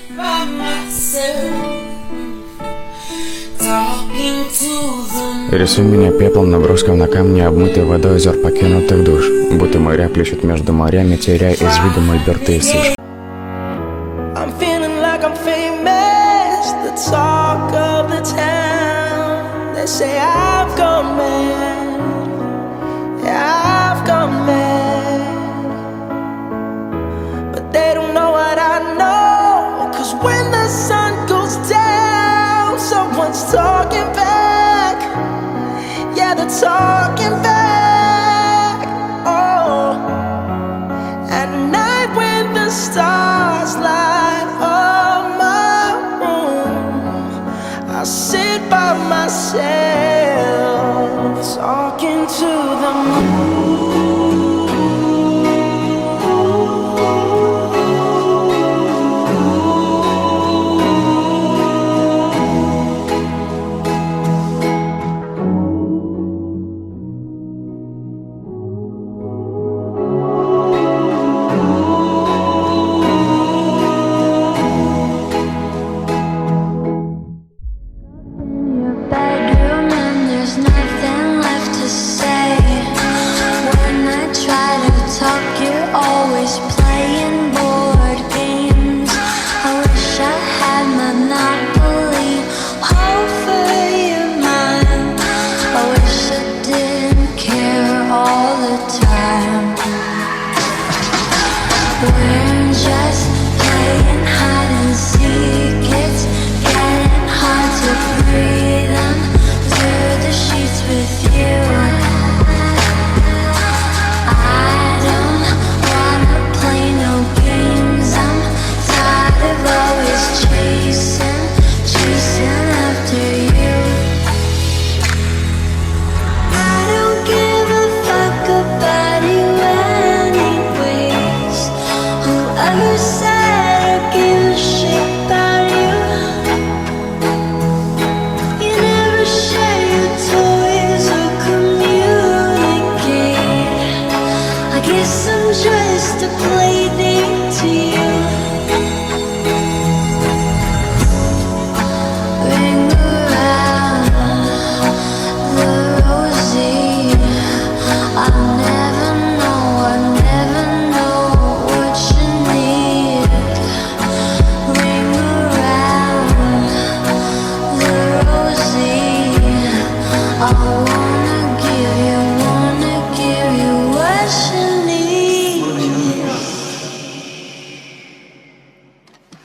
by myself, talking to the Рисуй меня пеплом, наброском на камни, обмытый водой озер покинутых душ. Будто моря плещут между морями, теряя из виду мольберты и сушь. I'm feeling like I'm famous, the talk of the town. They say I've gone mad, yeah, I've gone mad. But they don't know what I know, 'cause when the sun goes down, someone's talking back. Yeah, they're talking back. Oh, at night when the stars light up my room, I sit by myself, talking to the moon.